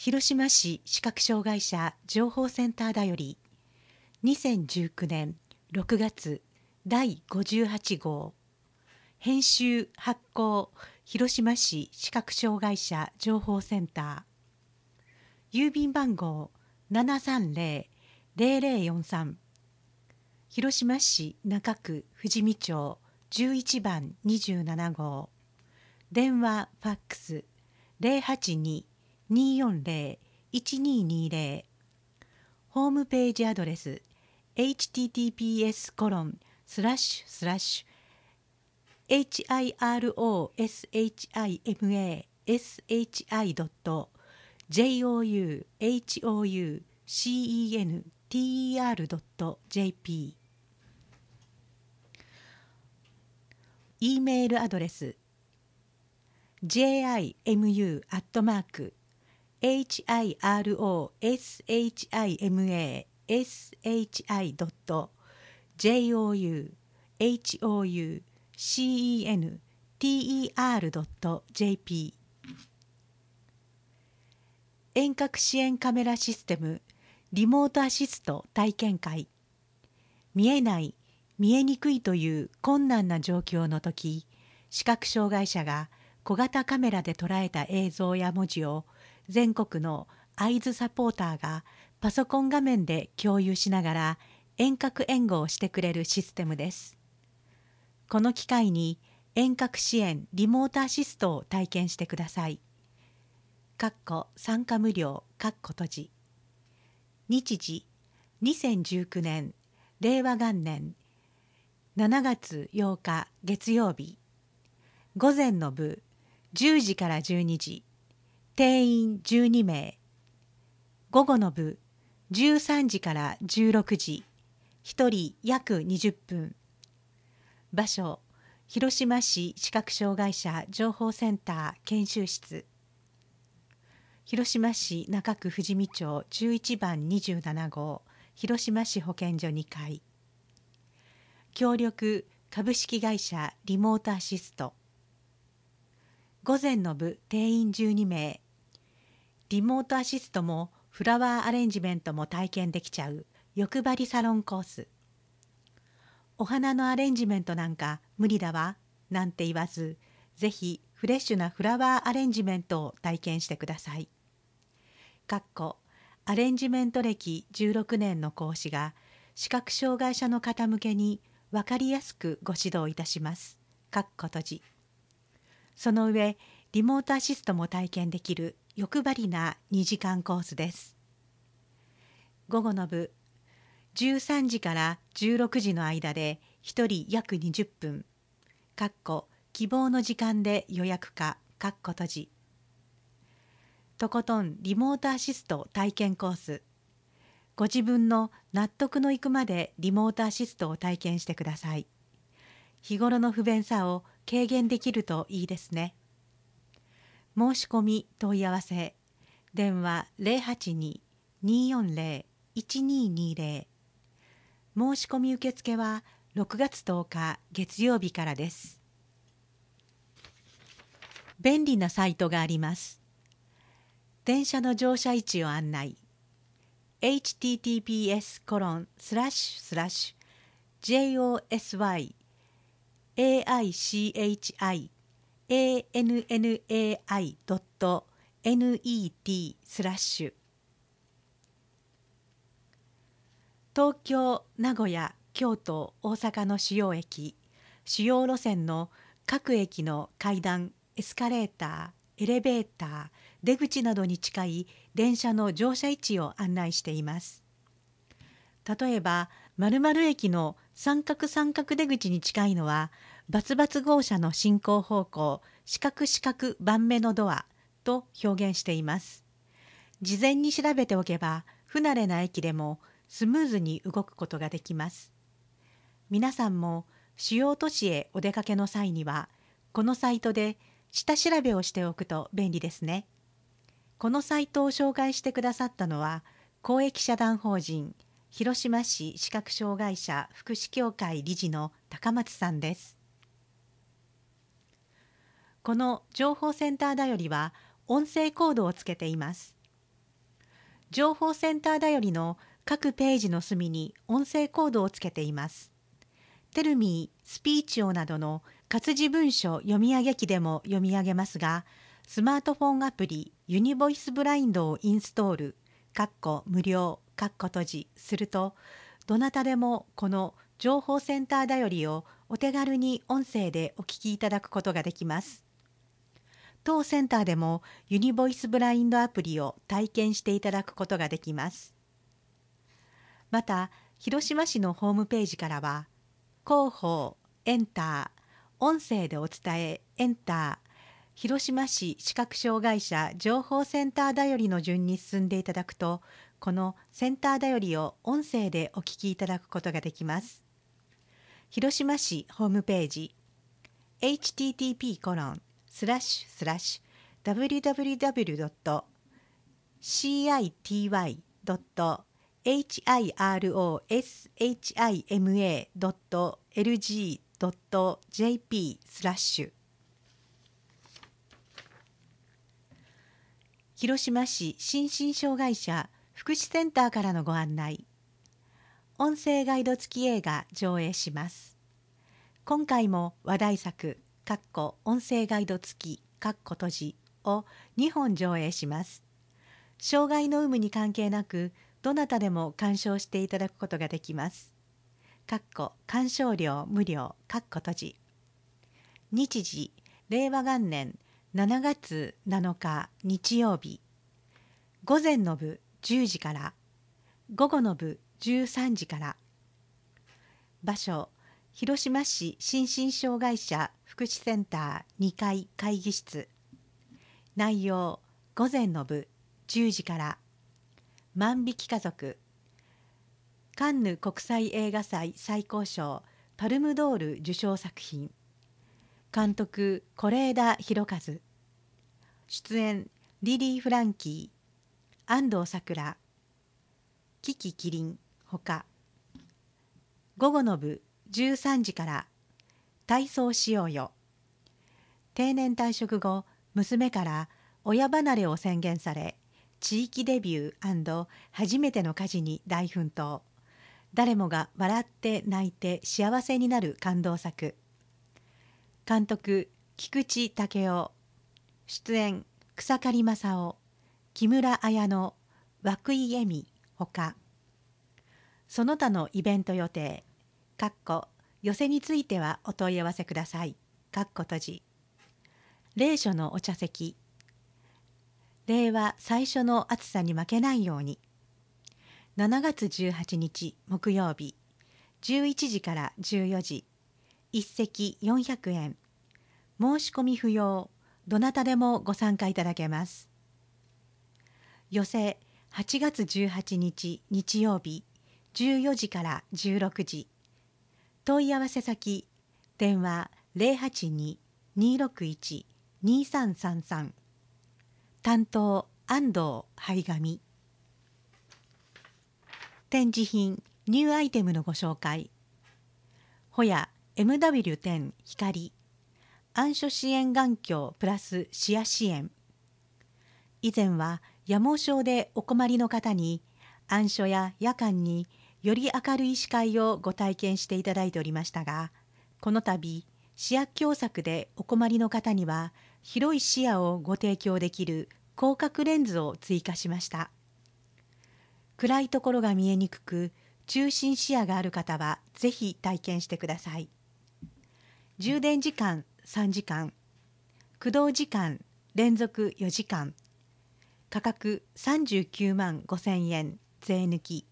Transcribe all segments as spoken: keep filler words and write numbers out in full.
広島市視覚障害者情報センターだよりにせんじゅうきゅうねんろくがつだいごじゅうはちごう編集発行広島市視覚障害者情報センター郵便番号 ななさんぜろぜろぜろよんさん 広島市中区富士見町じゅういちばんにじゅうななごう電話ファックス ゼロはちに にーよんゼロ いちにーにーゼロ ホームページアドレス エイチティーティーピーエスコロンスラッシュスラッシュ エイチアイアールオーエスエイチアイエムエーエスエイチアイドットジェイオーユーエイチオーユーシーイーエヌティーイーアールドットジェーピー E メールアドレス ジェイアイエムユー アットマーク エイチアイアールオーエスエイチアイエムエーエスエイチアイドットジェイオーユーエイチオーユーシーイーエヌティーイーアールドットジェーピー 遠隔支援カメラシステムリモートアシスト体験会。見えない見えにくいという困難な状況の時、視覚障害者が小型カメラで捉えた映像や文字を全国のアイズサポーターがパソコン画面で共有しながら遠隔援護をしてくれるシステムです。この機会に遠隔支援リモートアシストを体験してください。かっこ参加無料かっこ閉じ。日時にせんじゅうきゅうねんれいわがんねんしちがつようか月曜日。午前の部じゅうじからじゅうにじ、定員じゅうにめい。午後の部じゅうさんじからじゅうろくじ、ひとり約にじゅっぷん。場所、広島市視覚障害者情報センター研修室。広島市中区富士見町じゅういちばんにじゅうななごう広島市保健所にかい。協力株式会社リモートアシスト。午前の部定員じゅうにめい。リモートアシストもフラワーアレンジメントも体験できちゃう欲張りサロンコース。お花のアレンジメントなんか無理だわなんて言わず、ぜひフレッシュなフラワーアレンジメントを体験してください。かっこアレンジメント歴じゅうろくねんの講師が視覚障害者の方向けに分かりやすくご指導いたします。かっこ閉じ。その上、リモートアシストも体験できる欲張りなにじかんコースです。午後の部、じゅうさんじからじゅうろくじの間でひとり約にじゅっぷん。かっこ希望の時間で予約か、かっこ閉じ。とことんリモートアシスト体験コース。ご自分の納得のいくまでリモートアシストを体験してください。日頃の不便さを軽減できるといいですね。申し込み問い合わせ電話 ゼロはちに にーよんゼロ いちにーにーゼロ。申し込み受付はろくがつとおか月曜日からです。便利なサイトがあります。電車の乗車位置を案内 エイチティーティーピーエスコロンスラッシュスラッシュ ジェイオーエスワイエーアイシーエイチアイエーエヌエヌエーアイドットネットスラッシュ。東京、名古屋、京都、大阪の主要駅、主要路線の各駅の階段、エスカレーター、エレベーター、出口などに近い電車の乗車位置を案内しています。例えば、〇〇駅の三角三角出口に近いのは、バツバツ号車の進行方向、四角四角番目のドアと表現しています。事前に調べておけば、不慣れな駅でもスムーズに動くことができます。皆さんも主要都市へお出かけの際には、このサイトで下調べをしておくと便利ですね。このサイトを紹介してくださったのは、公益社団法人広島市視覚障害者福祉協会理事の高松さんです。この情報センターだよりは音声コードをつけています。 情報センターだよりの各ページの隅に音声コードをつけています。テルミー、スピーチオなどの活字文書読み上げ機でも読み上げますが、スマートフォンアプリユニボイスブラインドをインストール、かっこ無料、かっこ閉じすると、どなたでもこの情報センターだよりをお手軽に音声でお聞きいただくことができます。当センターでもユニボイスブラインドアプリを体験していただくことができます。また、広島市のホームページからは、広報、エンター、音声でお伝え、エンター、広島市視覚障害者情報センターだよりの順に進んでいただくと、このセンターだよりを音声でお聞きいただくことができます。広島市ホームページ、エイチティーティーピーコロンスラッシュスラッシュダブリューダブリューダブリュードットシーアイティーワイドットエイチアイアールオーエスエイチアイエムエードットエルジードットジェーピースラッシュ広島市心身障害者福祉センターからのご案内。音声ガイド付き映画上映します。今回も話題作、かっこ音声ガイド付き、かっこ閉じをにほん上映します。障害の有無に関係なく、どなたでも鑑賞していただくことができます。かっこ鑑賞料無料、かっこ閉じ。日時、れいわ元年しちがつなのか日曜日。午前の部じゅうじから、午後の部じゅうさんじから。場所、広島市心身障害者福祉センターにかい会議室。内容、午前の部じゅうじから。万引き家族。カンヌ国際映画祭最高賞パルムドール受賞作品。監督是枝裕和。出演リリー・フランキー、安藤サクラ、キキキリンほか。午後の部じゅうさんじから体操しようよ。定年退職後、娘から親離れを宣言され、地域デビュー&初めての家事に大奮闘。誰もが笑って泣いて幸せになる感動作。監督菊池武雄。出演草刈正雄、木村彩乃、涌井絵美ほか。その他のイベント予定、かっこ寄せについてはお問い合わせください。かっこ閉じ。令書のお茶席。令和最初の暑さに負けないように。しちがつじゅうはちにち木曜日、じゅういちじからじゅうよじ。一席よんひゃくえん。申し込み不要。どなたでもご参加いただけます。寄せはちがつじゅうはちにち日曜日、じゅうよじからじゅうろくじ。問い合わせ先、電話 ゼロはちに にーろくいち にーさんさんさん。担当安藤灰紙。展示品、ニューアイテムのご紹介。ホヤ エムダブリューテン 光。暗所支援眼鏡プラス視野支援。以前は夜盲症でお困りの方に暗所や夜間により明るい視界をご体験していただいておりましたが、この度視野狭窄でお困りの方には広い視野をご提供できる広角レンズを追加しました。暗いところが見えにくく中心視野がある方はぜひ体験してください。充電時間さんじかん、駆動時間連続よじかん、価格さんじゅうきゅうまんごせんえん税抜き。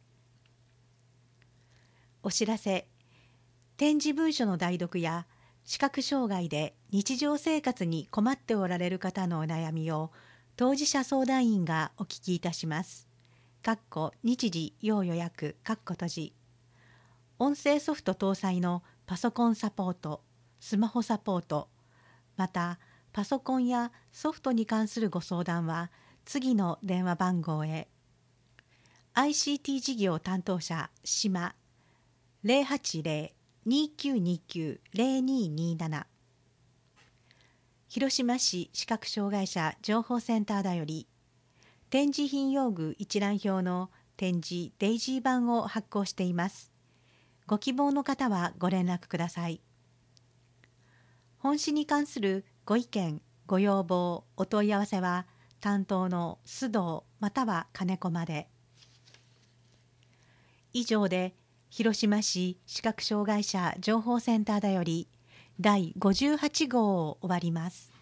お知らせ、展示文書の代読や視覚障害で日常生活に困っておられる方のお悩みを当事者相談員がお聞きいたします。かっこ日時要予約かっこ閉じ。音声ソフト搭載のパソコンサポート、スマホサポート、またパソコンやソフトに関するご相談は次の電話番号へ。 アイシーティー 事業担当者島 ゼロはちゼロ にきゅうにきゅう ゼロにになな。 広島市視覚障害者情報センターだより。 展示品用具一覧表の展示デイジー版を発行しています。ご希望の方はご連絡ください。本誌に関するご意見、ご要望、お問い合わせは担当の須藤または金子まで。以上で広島市視覚障害者情報センターだよりだいごじゅうはち号を終わります。